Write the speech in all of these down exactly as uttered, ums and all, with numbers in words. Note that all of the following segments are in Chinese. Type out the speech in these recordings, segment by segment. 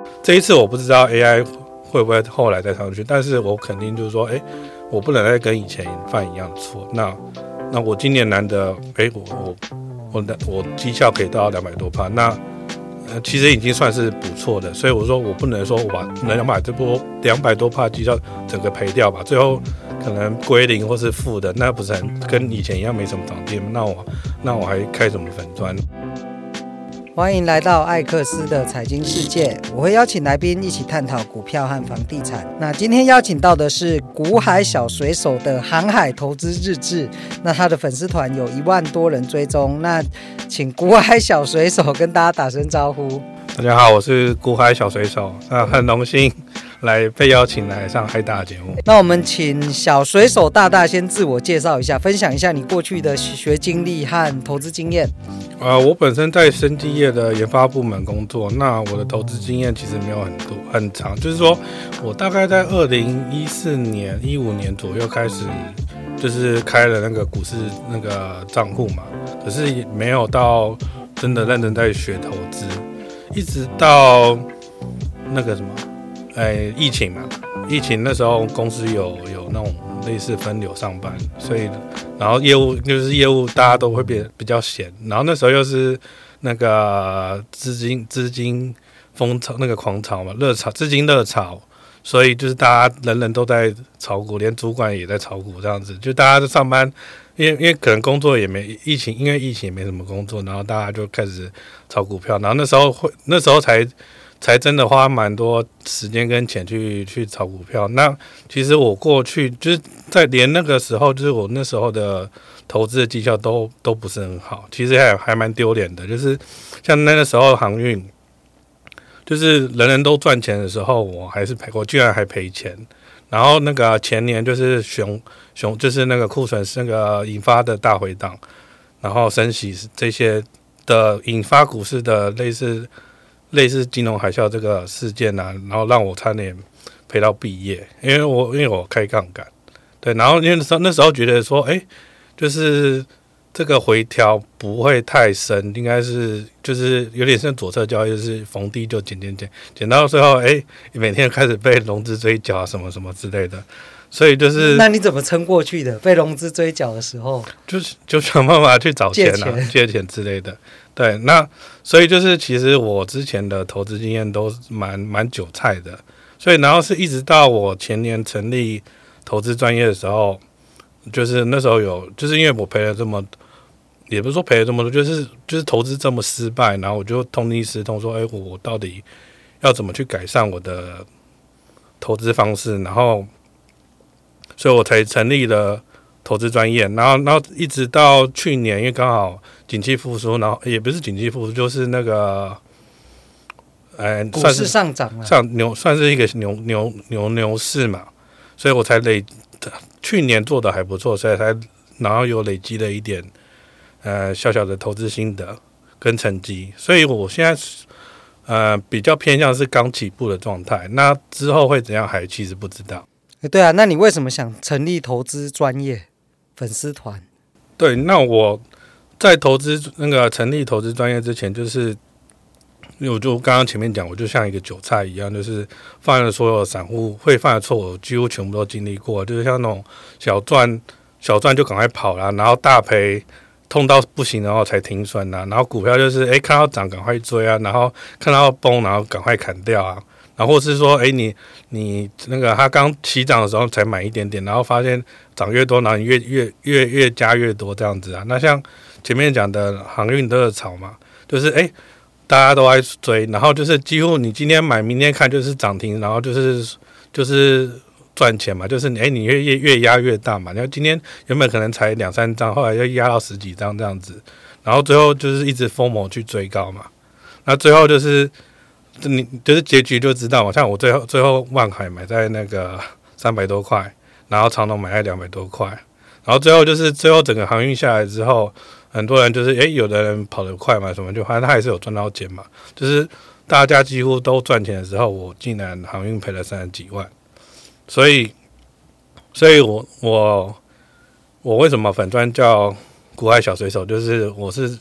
这一次我不知道 A I 会不会后来再上去，但是我肯定就是说，哎，我不能再跟以前犯一样的错。那那我今年难得，哎，我我我的我绩效可以到两百多趴，那呃其实已经算是不错的。所以我说我不能说我把能两百这波两百多趴绩效整个赔掉吧，最后可能归零或是负的，那不是很跟以前一样没什么长进？那我那我还开什么粉专？ 欢迎来到艾克斯的财经世界，我会邀请来宾一起探讨股票和房地产。那今天邀请到的是股海小水手的航海投资日志，那他的粉丝团有一万多人追踪。那请股海小水手跟大家打声招呼。 大家好，我是股海小水手，那很荣幸来被邀请来上海大节目。 那我们请小水手大大先自我介绍一下，分享一下你过去的学经历和投资经验。 呃，我本身在生技业的研发部门工作，那我的投资经验其实没有很多很长，就是说我大概在二零一四年、一五年左右开始，就是开了那个股市那个账户嘛，可是也没有到真的认真在学投资，一直到那个什么，哎，疫情嘛，疫情那时候公司有有那种类似分流上班，所以然后业务就是业务大家都会变比较闲，然后那时候又是那个资金资金风潮那个狂潮嘛，热潮资金热潮，所以就是大家人人都在炒股，连主管也在炒股这样子，就大家在上班，因为因为可能工作也没疫情，因为疫情也没什么工作，然后大家就开始炒股票，然后那时候会那时候才。才真的花蛮多时间跟钱去去炒股票。那其实我过去就是在连那个时候，就是我那时候的投资的绩效都都不是很好，其实还还蛮丢脸的。就是像那个时候航运，就是人人都赚钱的时候，我还是赔，我居然还赔钱。然后那个前年就是熊熊，就是那个库存那个引发的大回档，然后升息这些的引发股市的类似。类似金融海啸这个事件啊，然后让我差点赔到毕业，因为我因为我开杠杆，对，然后因为那时候那时候觉得说，哎，就是这个回调不会太深，应该是就是有点像左侧交易，就是逢低就减减减，减到最后，哎，每天开始被融资追缴什么什么之类的，所以就是那你怎么撑过去的？被融资追缴的时候， 就是就想办法去找钱啊，借钱, 借钱之类的。对，那所以就是其实我之前的投资经验都蛮蛮韭菜的，所以然后是一直到我前年成立投资专业的时候，就是那时候有，就是因为我赔了这么，也不是说赔了这么多，就是就是投资这么失败，然后我就痛定思痛说，哎，我到底要怎么去改善我的投资方式，然后，所以我才成立了投资专业，然后然后一直到去年，因为刚好景气复苏，然后也不是景气复苏，就是那个，呃， 股市上涨了， 上牛算是一个牛牛牛牛市嘛，所以我才累，去年做的还不错，所以才然后有累积了一点呃小小的投资心得跟成绩，所以我现在呃比较偏向是刚起步的状态，那之后会怎样还其实不知道。 对啊，那你为什么想成立投资专业粉丝团？ 对，那我在投资那个成立投资专业之前，就是因为我就刚刚前面讲，我就像一个韭菜一样，就是犯了所有散户会犯的错，我几乎全部都经历过，就是像那种小赚小赚就赶快跑啦，然后大赔痛到不行，然后才停损啦，然后股票就是哎看到涨赶快追啊，然后看到崩然后赶快砍掉啊。然后或是说，哎，你你那个他刚起涨的时候才买一点点，然后发现涨越多，然后你越越越越加越多这样子啊。那像前面讲的航运热潮嘛，就是哎大家都在追，然后就是几乎你今天买，明天看就是涨停，然后就是就是赚钱嘛，就是你哎你越越越压越大嘛。然后今天原本可能才两三张，后来要压到十几张这样子，然后最后就是一直疯魔去追高嘛。那最后就是。你就是结局就知道嘛，像我最后最后万海买在那个三百多块，然后长荣买在两百多块，然后最后就是最后整个航运下来之后，很多人就是诶，有的人跑得快嘛，什么就反正他还是有赚到钱嘛，就是大家几乎都赚钱的时候，我竟然航运赔了三十几万，所以，所以我我我为什么粉专叫股海小水手，就是我是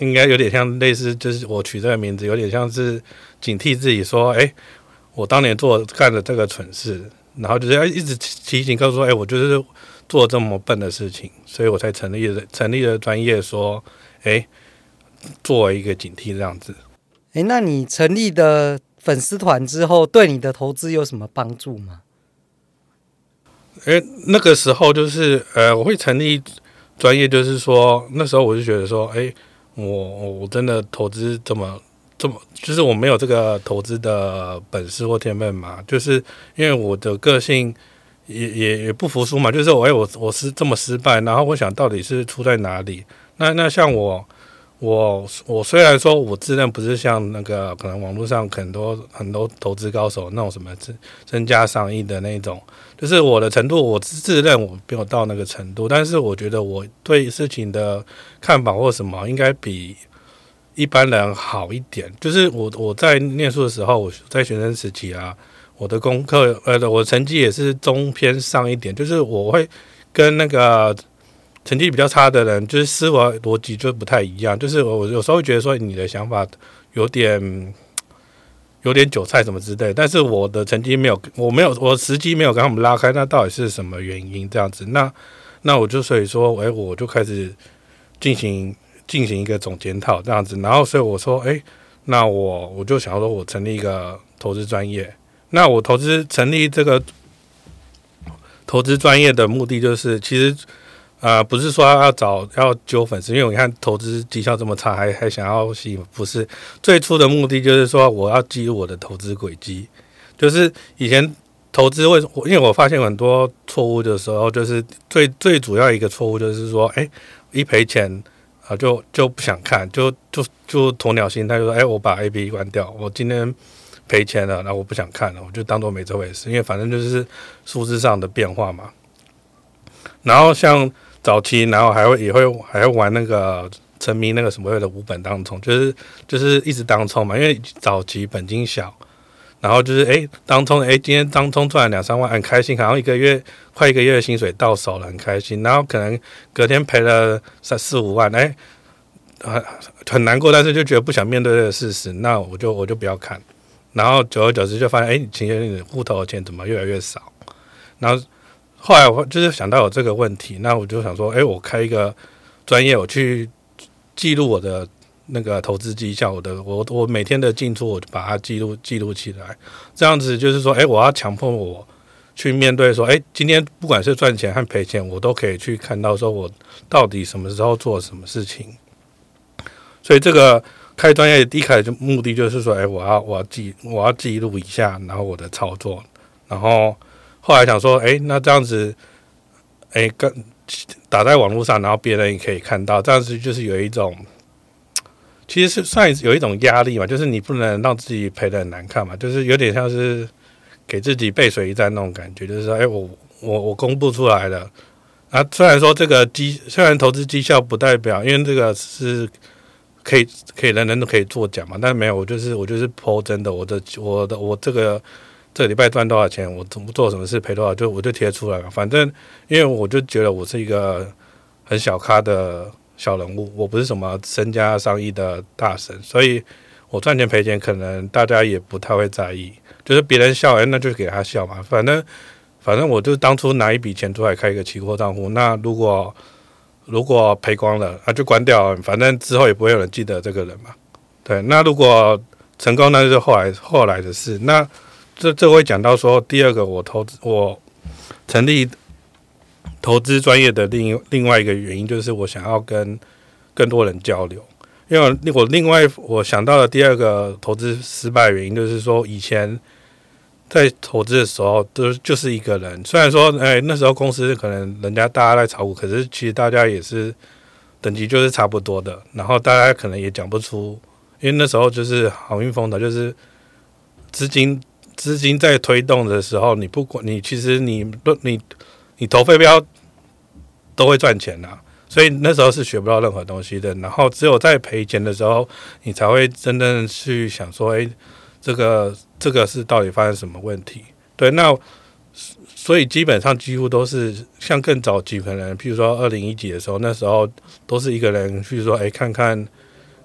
应该有点像类似，就是我取这个名字有点像是警惕自己说，哎，我当年做干了这个蠢事，然后就是要一直提醒告诉说，哎，我就是做这么笨的事情，所以我才成立了成立了专业说，哎，作为一个警惕这样子。 哎，那你成立的粉丝团之后，对你的投资有什么帮助吗？ 哎，那个时候就是呃，我会成立专业，就是说那时候我就觉得说，哎，我我真的投资这么这么，就是我没有这个投资的本事或天分嘛，就是因为我的个性也也也不服输嘛，就是我哎我我是这么失败，然后我想到底是出在哪里？那那像我。我我虽然说我自认不是像那个可能网络上很多很多投资高手那种什么身家上亿的那种，就是我的程度，我自认我没有到那个程度，但是我觉得我对事情的看法或什么应该比一般人好一点。就是我我在念书的时候，我在学生时期啊，我的功课呃我的成绩也是中偏上一点，就是我会跟那个。成绩比较差的人，就是思维逻辑就不太一样。就是我有时候会觉得说你的想法有点有点韭菜什么之类，但是我的成绩没有，我没有，我时机没有跟他们拉开，那到底是什么原因？这样子，那那我就所以说，哎，我就开始进行进行一个总检讨这样子，然后所以我说，哎，那我我就想要说我成立一个投资专业，那我投资成立这个投资专业的目的就是，其实。呃，不是说要找要揪粉丝，因为我看投资绩效这么差，还还想要吸引，不是最初的目的就是说我要记录我的投资轨迹，就是以前投资为因为我发现很多错误的时候，就是最最主要一个错误就是说，哎，一赔钱啊、呃、就就不想看，就就就鸵鸟心态，就说，哎，我把 A P P 关掉，我今天赔钱了，然后我不想看了，我就当做没这回事，因为反正就是数字上的变化嘛，然后像。早期，然后还会也会还会玩那个沉迷那个什么的无本当冲，就是就是一直当冲嘛，因为早期本金小，然后就是哎当冲哎今天当冲赚了两三万很开心，好像一个月快一个月的薪水到手了很开心，然后可能隔天赔了三四五万，哎很很难过，但是就觉得不想面对这个事实，那我就我就不要看，然后久而久之就发现哎其实你户头的钱怎么越来越少，然后。后来我就是想到有这个问题，那我就想说，哎，我开一个专业，我去记录我的那个投资绩效，我的我我每天的进出，我就把它记录记录起来。这样子就是说，哎，我要强迫我去面对说，哎，今天不管是赚钱和赔钱，我都可以去看到说我到底什么时候做什么事情。所以这个开专业第一开始就目的就是说，哎，我要我要记我要记录一下，然后我的操作，然后。后来想说，哎，那这样子，哎，跟打在网络上，然后别人也可以看到，这样子就是有一种，其实是算有一种压力嘛，就是你不能让自己赔得很难看嘛，就是有点像是给自己背水一战那种感觉，就是说，哎，我我我公布出来了，啊，虽然说这个绩，虽然投资绩效不代表，因为这个是可以可以人人都可以作假嘛，但没有，我就是我就是 po 真的，我的我的我这个。这个礼拜赚多少钱，我怎么做什么事赔多少，就我就贴出来了。反正因为我就觉得我是一个很小咖的小人物，我不是什么身家上亿的大神，所以我赚钱赔钱可能大家也不太会在意，就是别人笑，哎，那就给他笑嘛。反正反正我就当初拿一笔钱出来开一个期货账户，那如果如果赔光了，那、啊、就关掉了，反正之后也不会有人记得这个人嘛。对，那如果成功，那就是后来后来的事。那这这会讲到说，第二个我投资我成立投资专业的另另外一个原因，就是我想要跟更多人交流。因为我另外我想到的第二个投资失败的原因，就是说以前在投资的时候都就是一个人，虽然说哎那时候公司可能人家大家在炒股，可是其实大家也是等级就是差不多的，然后大家可能也讲不出，因为那时候就是航运风头，就是资金。资金在推动的时候，你不管你其实你你你投飞镖都会赚钱啊，所以那时候是学不到任何东西的。然后只有在赔钱的时候，你才会真正去想说，哎，这个这个是到底发生什么问题？对，那所以基本上几乎都是像更早期可能，譬如说二零一几的时候，那时候都是一个人去说，哎，看看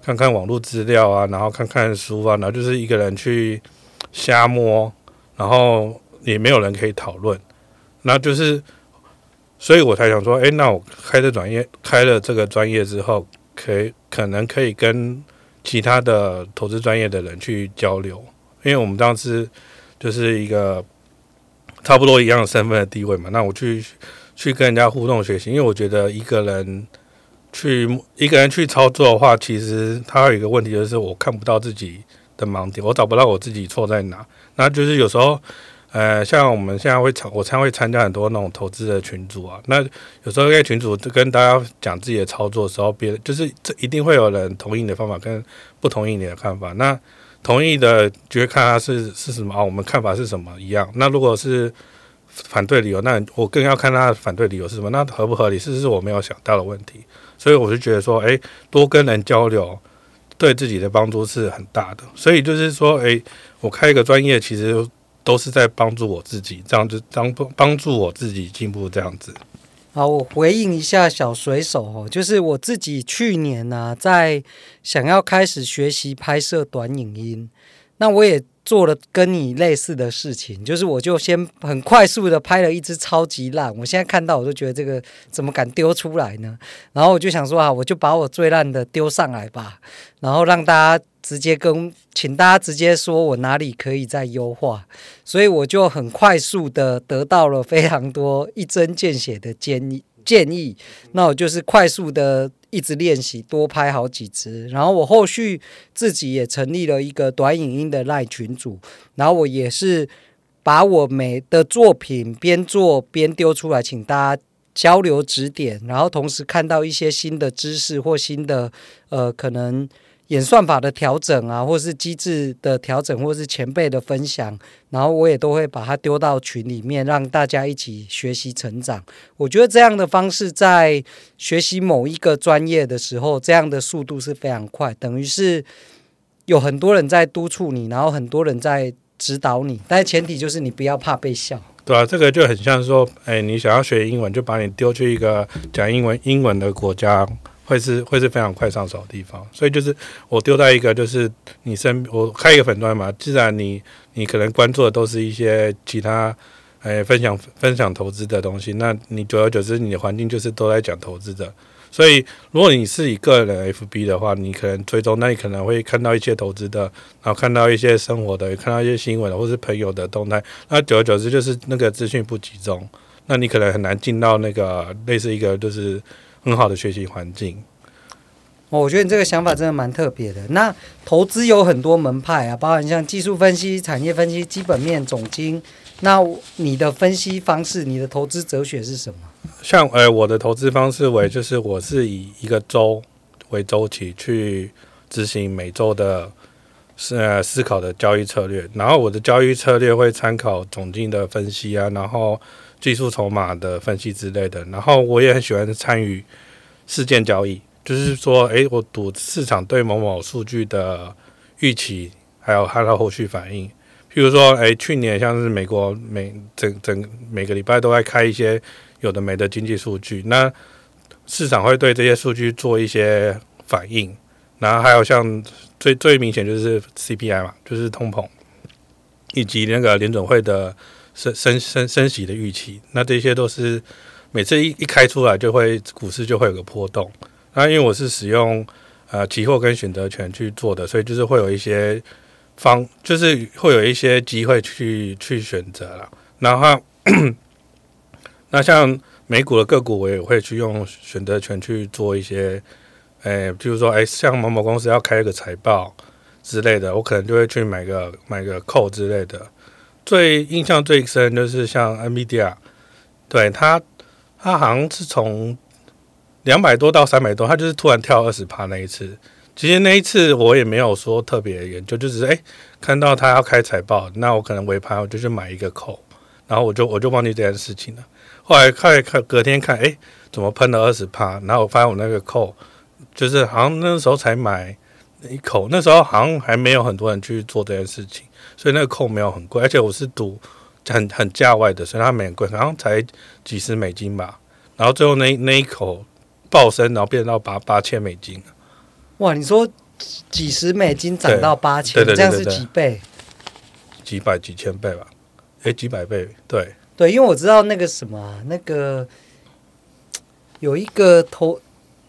看看网络资料啊，然后看看书啊，然后就是一个人去瞎摸，然后也没有人可以讨论，那就是所以我才想说，哎，那我开这专业开了这个专业之后，可以可能可以跟其他的投资专业的人去交流，因为我们当时就是一个差不多一样的身份的地位嘛，那我去去跟人家互动学习，因为我觉得一个人去一个人去操作的话，其实他有一个问题就是我看不到自己的盲点，我找不到我自己错在哪，那就是有时候。呃，像我们现在会参，我常会参加很多那种投资的群组啊。那有时候在群组跟大家讲自己的操作的时候，别人就是这一定会有人同意你的方法跟不同意你的看法。那同意的就会看他是是什么啊，我们看法是什么一样。那如果是反对理由，那我更要看他的反对理由是什么，那合不合理，是不是我没有想到的问题。所以我就觉得说，哎，多跟人交流，对自己的帮助是很大的。所以就是说，哎，我开一个专业，其实。都是在帮助我自己，这样就帮帮助我自己进步，这样子。 好，我回应一下小水手哦，就是我自己去年呢、啊，在想要开始学习拍摄短影音，那我也做了跟你类似的事情，就是我就先很快速的拍了一支超级烂，我现在看到我就觉得这个怎么敢丢出来呢？然后我就想说啊，我就把我最烂的丢上来吧，然后让大家直接跟请大家直接说我哪里可以再优化，所以我就很快速的得到了非常多一针见血的建议。建议，那我就是快速的一直练习，多拍好几支。然后我后续自己也成立了一个短影音的 LINE 群组，然后我也是把我每的作品边做边丢出来，请大家交流指点，然后同时看到一些新的知识或新的呃可能演算法的调整啊，或是机制的调整，或是前辈的分享，然后我也都会把它丢到群里面，让大家一起学习成长。我觉得这样的方式在学习某一个专业的时候，这样的速度是非常快，等于是有很多人在督促你，然后很多人在指导你，但是前提就是你不要怕被笑。 对啊，这个就很像说，哎，你想要学英文，就把你丢去一个讲英文英文的国家。会是会是非常快上手的地方，所以就是我丢在一个就是你身我开一个粉专嘛，既然你你可能关注的都是一些其他诶分享分享投资的东西，那你久而久之你的环境就是都在讲投资的，所以如果你是以个人 F B 的话，你可能追踪，那你可能会看到一些投资的，然后看到一些生活的，看到一些新闻的，或是朋友的动态，那久而久之就是那个资讯不集中，那你可能很难进到那个类似一个就是很好的学习环境。 哦，我觉得你这个想法真的蛮特别的。那投资有很多门派啊，包含像技术分析、产业分析、基本面、总经。那你的分析方式，你的投资哲学是什么？ 像呃，我的投资方式为就是我是以一个周为周期去执行每周的呃思考的交易策略，然后我的交易策略会参考总经的分析啊，然后技术筹码的分析之类的，然后我也很喜欢参与事件交易，就是说，诶，我赌市场对某某数据的预期，还有它的后续反应。譬如说，诶，去年像是美国每整整每个礼拜都在开一些有的没的经济数据，那市场会对这些数据做一些反应，然后还有像最最明显就是 C P I 嘛，就是通膨，以及那个联准会的升升升升息的预期，那这些都是每次一一开出来就会股市就会有个波动。那因为我是使用呃期货跟选择权去做的，所以就是会有一些方，就是会有一些机会去去选择了。然后那像美股的个股，我也会去用选择权去做一些，诶，比如说，诶，像某某公司要开一个财报之类的，我可能就会去买个买个 call 之类的。最印象最深就是像 NVIDIA， 对它，它好像是从两百多到三百多，它就是突然跳 百分之二十 那一次。其实那一次我也没有说特别研究，就只是诶看到他要开财报，那我可能尾盘我就去买一个call，然后我就我就忘记这件事情了。后来看看隔天看，诶怎么喷了 百分之二十？ 然后我发现我那个call就是好像那时候才买一口，那时候好像还没有很多人去做这件事情，所以那个call没有很贵，而且我是赌很很价外的，所以它没很贵，好像才几十美金吧。然后最后那那一口爆升，然后变到八八千美金。 哇，你说几十美金涨到八千， 对对对对对， 这样是几倍？ 几百几千倍吧？哎，几百倍，对对，因为我知道那个什么、啊，那个有一个投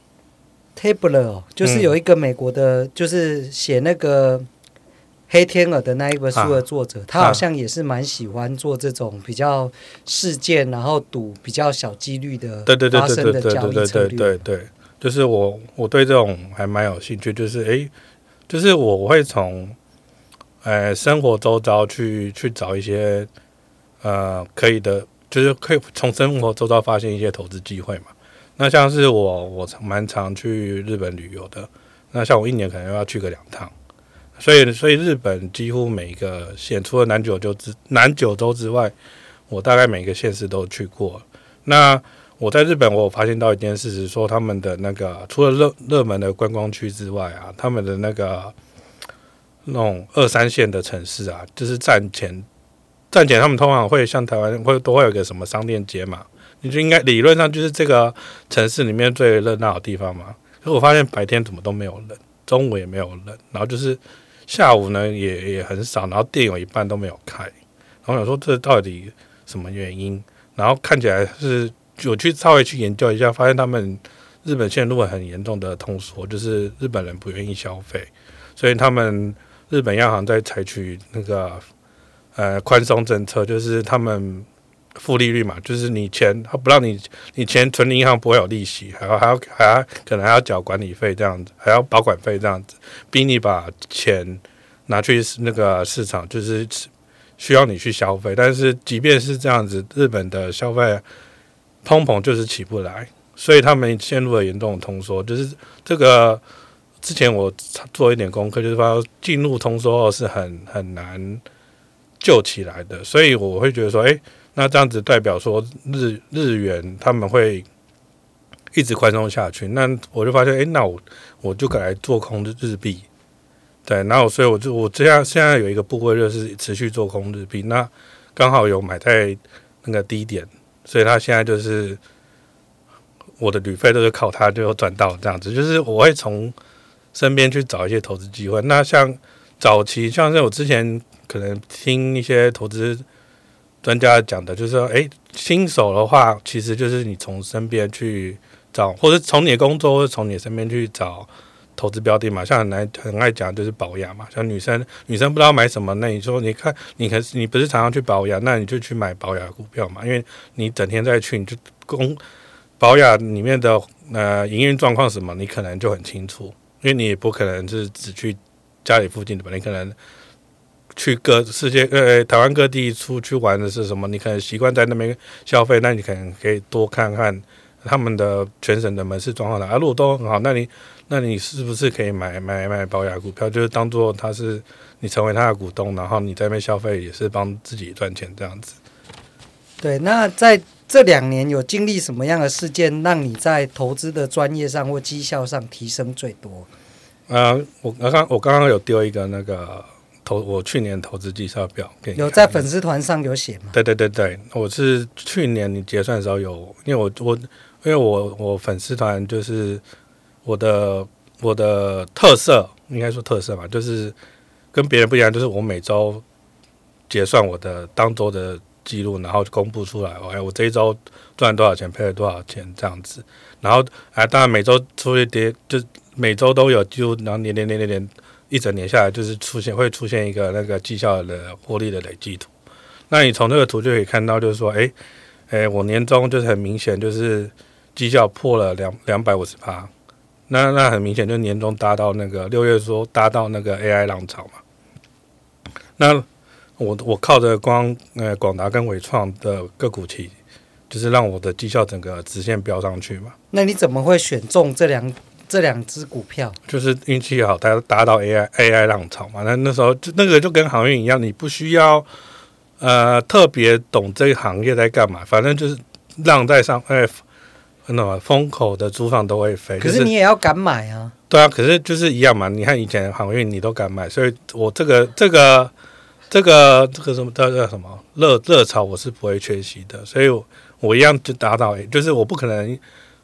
Tabler，、哦、就是有一个美国的，嗯、就是写那个黑天鹅的那一本书的作者，啊、他好像也是蛮喜欢做这种比较事件，然后赌比较小几率的发生的交易策略。对对对对对对， 就是我我对这种还蛮有兴趣，就是哎，就是我我会从呃生活周遭去去找一些呃可以的，就是可以从生活周遭发现一些投资机会嘛。那像是我我蛮常去日本旅游的，那像我一年可能要去个两趟。所以，所以日本几乎每一个县，除了南九州之南九州之外，我大概每个县市都去过。那我在日本，我有发现到一件事是说，他们的那个除了热热门的观光区之外啊，他们的那个那种二三线的城市啊，就是站前站前，他们通常会像台湾会都会有一个什么商店街嘛，你就应该理论上就是这个城市里面最热闹的地方嘛。可是我发现白天怎么都没有人，中午也没有人，然后就是下午呢也也很少，然后店有一半都没有开。然后我想说这到底什么原因？然后看起来是我去稍微去研究一下，发现他们日本陷入了很严重的通缩，就是日本人不愿意消费，所以他们日本央行在采取那个呃宽松政策，就是他们负利率嘛，就是你钱他不让你你钱存银行不会有利息，还要还要还要可能还要缴管理费这样子，还要保管费这样子，逼你把钱拿去那个市场，就是需要你去消费。但是即便是这样子，日本的消费通膨就是起不来，所以他们陷入了严重的通缩。就是这个之前我做一点功课，就是说进入通缩后是很很难救起来的，所以我会觉得说，哎。那这样子代表说日日元他们会一直宽松下去，那我就发现，哎，那我我就改来做空日币，对，然后所以我就我这样现在有一个部位就是持续做空日币，那刚好有买在那个低点，所以他现在就是我的旅费都是靠它就赚到这样子，就是我会从身边去找一些投资机会。那像早期，像是我之前可能听一些投资专家讲的，就是说，哎，新手的话，其实就是你从身边去找，或者从你的工作，或者从你身边去找投资标的嘛。像很爱很爱讲就是保养嘛，像女生女生不知道买什么，那你说你看，你可你不是常常去保养，那你就去买保养股票嘛，因为你整天在去，你就公保养里面的呃营运状况什么，你可能就很清楚，因为你也不可能是只去家里附近的吧，你可能去各世界呃台湾各地出去玩的是什么？你可能习惯在那边消费，那你可能可以多看看他们的全省的门市状况啊。如果都很好，那你那你是不是可以买买买保养股票？就是当做他是你成为他的股东，然后你在那边消费也是帮自己赚钱这样子。 对，那在这两年有经历什么样的事件，让你在投资的专业上或绩效上提升最多？呃， 我刚刚我刚刚有丢一个那个。投我去年投资绩效表给你， 有在粉丝团上有写吗？ 对对对对，我是去年你结算的时候有，因为我我因为我我粉丝团就是我的我的特色，应该说特色嘛，就是跟别人不一样，就是我每周结算我的当周的记录，然后公布出来，哎，我这一周赚了多少钱，赔了多少钱这样子，然后啊，当然每周出一跌，就每周都有记录，然后年年年年年。一整年下来，就是出现会出现一个那个绩效的获利的累计图。那你从这个图就可以看到，就是说，哎，哎，我年终就是很明显，就是绩效破了两两百五十趴。那那很明显，就年终搭到那个六月说搭到那个 A I 浪潮嘛。那我我靠着光呃广达跟伟创的个股期，就是让我的绩效整个直线飙上去嘛。 那你怎么会选中这两？这两只股票就是运气好，它达到 A I A I 浪潮嘛。那那时候就那个就跟航运一样，你不需要呃特别懂这个行业在干嘛，反正就是浪在上，哎，那么风口的猪房都会飞。 可是你也要敢买啊。 对啊，可是就是一样嘛。你看以前航运你都敢买，所以我这个这个这个这个什么叫什么热热潮我是不会缺席的，所以我我一样就达到，就是我不可能。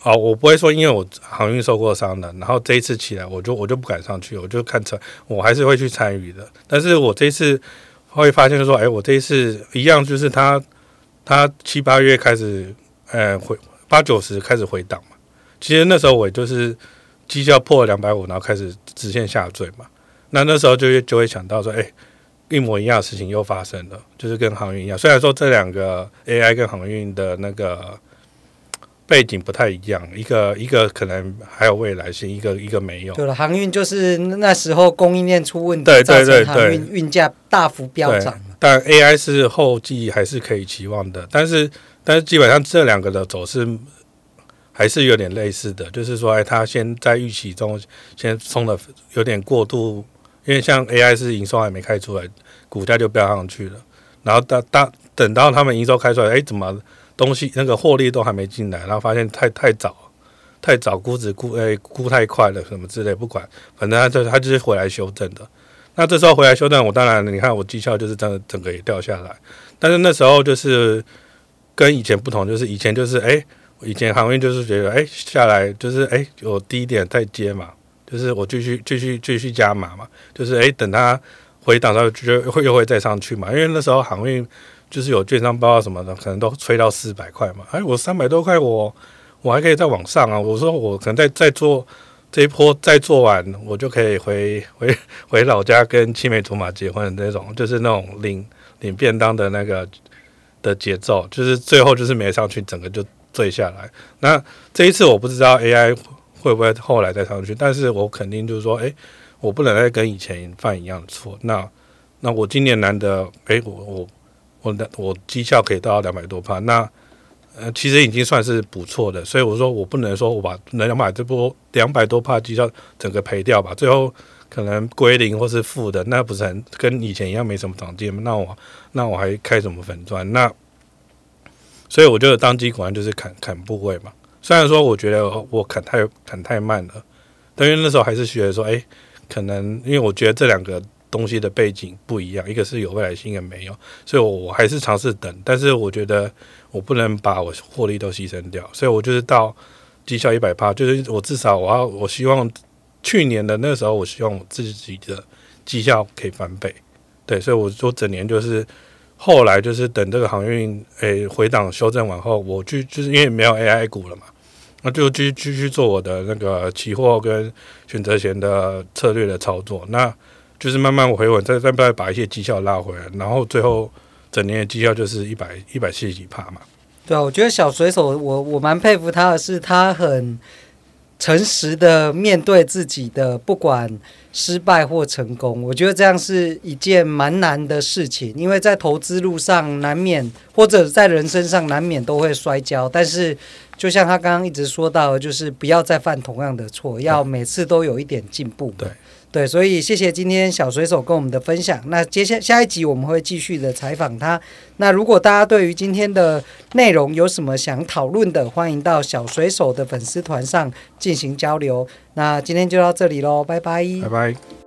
哦，我不会说因为我航运受过伤的，然后这一次起来我就我就不敢上去，我就看车，我还是会去参与的。但是我这一次会发现说，哎，我这一次一样就是他他七八月开始，呃，回八九十开始回档嘛。其实那时候我就是绩效破了两百五，然后开始直线下坠嘛。那那时候就会就会想到说，哎，一模一样的事情又发生了，就是跟航运一样。虽然说这两个 A I 跟航运的那个背景不太一样，一个一个可能还有未来性，一个一个没有。 对了，航运就是那时候供应链出问题， 对对对对， 造成航运运价大幅飙涨。 但 A I 是后继还是可以期望的，但是但是基本上这两个的走势还是有点类似的，就是说，哎，它先在预期中先冲的有点过度。因为像 A I 是营收还没开出来，股价就飙上去了，然后到到等到他们营收开出来，哎，怎么东西那个获利都还没进来，然后发现太太早，太早估值估哎估太快了什么之类，不管，反正他就他就是回来修正的。那这时候回来修正，我当然你看我绩效就是真的整个也掉下来，但是那时候就是跟以前不同，就是以前就是哎，以前航运就是觉得哎下来就是哎有低点再接嘛。就是我继续继续继续加码嘛，就是哎等它回档到就会又会再上去嘛，因为那时候航运就是有券商报告什么的，可能都吹到四百块嘛，哎我三百多块我我还可以再往上啊，我说我可能再再做这一波再做完，我就可以回回回老家跟青梅竹马结婚的那种，就是那种领领便当的那个的节奏，就是最后就是没上去，整个就坠下来。那这一次我不知道 A I。会不会后来再上去？但是我肯定就是说，哎，我不能再跟以前犯一样的错。那那我今年难得，哎，我我我的我绩效可以到两百多趴，那呃其实已经算是不错的。所以我说我不能说我把能两百这波两百多趴绩效整个赔掉吧，最后可能归零或是负的，那不是很跟以前一样没什么长进？那我那我还开什么粉砖？那所以我觉得当机果然就是砍砍部位嘛。虽然说我觉得我砍太砍太慢了，但因为那时候还是觉得说，哎，可能因为我觉得这两个东西的背景不一样，一个是有未来性，一个没有，所以我我还是尝试等。但是我觉得我不能把我获利都牺牲掉，所以我就是到绩效一百趴，就是我至少我要我希望去年的那个时候，我希望我自己的绩效可以翻倍，对，所以我说整年就是。后来就是等这个航运诶回档修正完后，我去就是因为没有 A I 股了嘛，那就继续继续做我的那个期货跟选择权的策略的操作，那就是慢慢回稳，再再再把一些绩效拉回来，然后最后整年的绩效就是一百一百七十几趴嘛。 对啊，我觉得小水手我我蛮佩服他的是，他很诚实的面对自己的不管失败或成功，我觉得这样是一件蛮难的事情，因为在投资路上难免或者在人生上难免都会摔跤，但是就像他刚刚一直说到的，就是不要再犯同样的错，要每次都有一点进步。对对，所以谢谢今天小水手跟我们的分享。那接下下一集我们会继续的采访他。那如果大家对于今天的内容有什么想讨论的，欢迎到小水手的粉丝团上进行交流。那今天就到这里咯，拜拜， 拜拜。